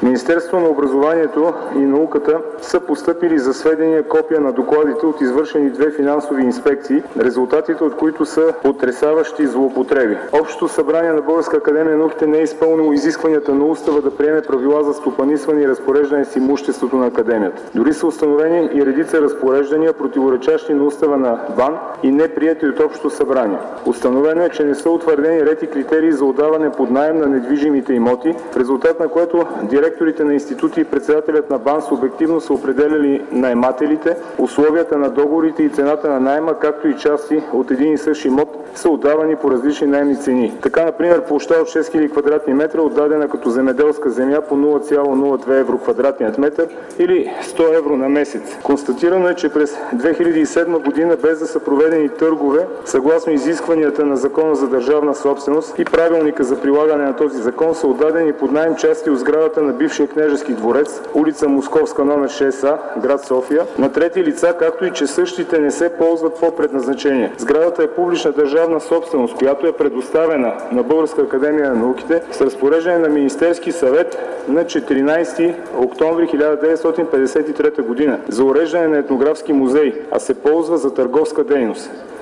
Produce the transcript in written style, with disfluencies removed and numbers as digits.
Министерството на образованието и науката са постъпили за сведение копия на докладите от извършени 2 финансови инспекции, резултатите от които са потресаващи злоупотреби. Общото събрание на Българска академия на науките не е изпълнило изискванията на устава да приеме правила за стопанисване и разпореждане с имуществото на академията. Дори са установени и редица разпореждания, противоречащи на устава на БАН и неприети от Общото събрание. Установено е, че не са утвърдени ред и критерии за отдаване под наем на недвижимите имоти, в резултат на което директорите на институти и председателят на БАН субективно са определяли наемателите, условията на договорите и цената на наема, както и части от един и същ имот са отдавани по различни наемни цени. Така, например, площта от 6000 квадратни метра отдадена като земеделска земя по 0,02 евро квадратният метър или 100 евро на месец. Констатирано е, че през 2007 година, без да са проведени търгове, съгласно изискванията на Закона за държавна собственост и правилника за прилагане на този закон, са отдадени под наем части от сградата на бившия княжески дворец, улица Московска, номер 6А, град София, на трети лица, както и че същите не се ползват по предназначение. Сградата е публична държавна собственост, която е предоставена на Българска академия на науките с разпореждане на Министерски съвет на 14 октомври 1953 година за уреждане на етнографски музей, а се ползва за търговска дейност.